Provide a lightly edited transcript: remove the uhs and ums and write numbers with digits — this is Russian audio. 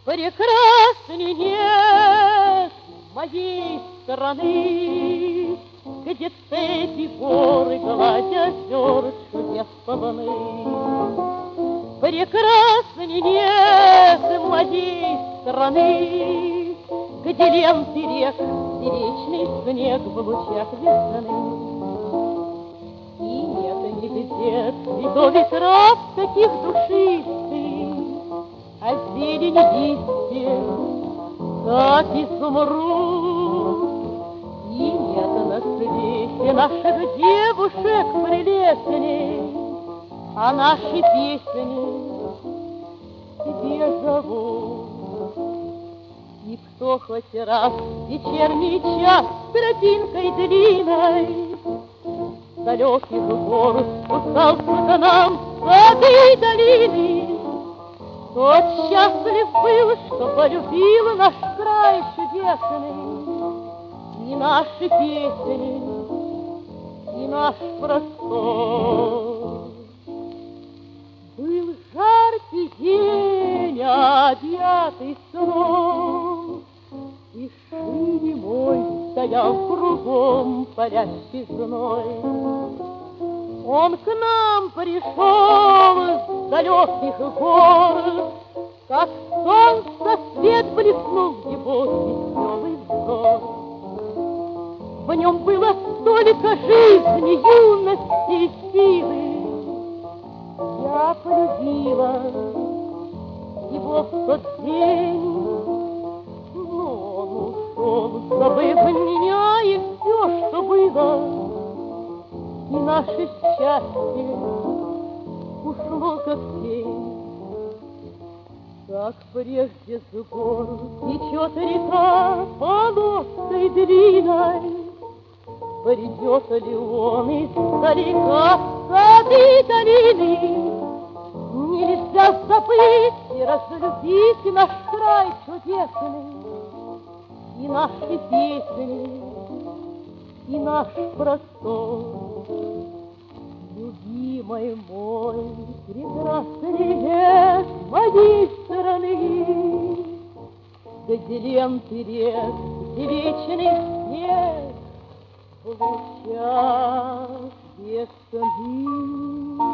Прекрасней нет моей страны, где цепи горы гладь озер чудесные. Прекрасней нет моей страны, где ленты рек, встречный снег в лучах весны. И нет нигде цветов и трав таких душистых, а зелень листьев, как изумруд. И нет на свете наших девушек прелестней, а наши песни тебе зовут. И кто хоть раз в вечерний час тропинкой длинной далеких гор спускался к нам воды долины, тот счастлив был, что полюбил наш край чудесный, и наши песни, и наш простор. Был жаркий день, объятый сном, и шире мой стоял кругом палящий зной. Он к нам пришел с далеких гор, как солнце свет блеснул в его веселый взор. В нем было столько жизни, юности и силы. Я полюбила его в тот день, но он ушел, забыв меня и все, что было. И наше счастье ушло, как тень. Как прежде с гор течет река полоской длинной, придет ли он издалека в сады долины? Нельзя забыть и разлюбить наш край чудесный, и наши песни, и наш простор. Любимый мой, прекрасный лес моей страны, где ленты рек, где вечный снег в лучах весны.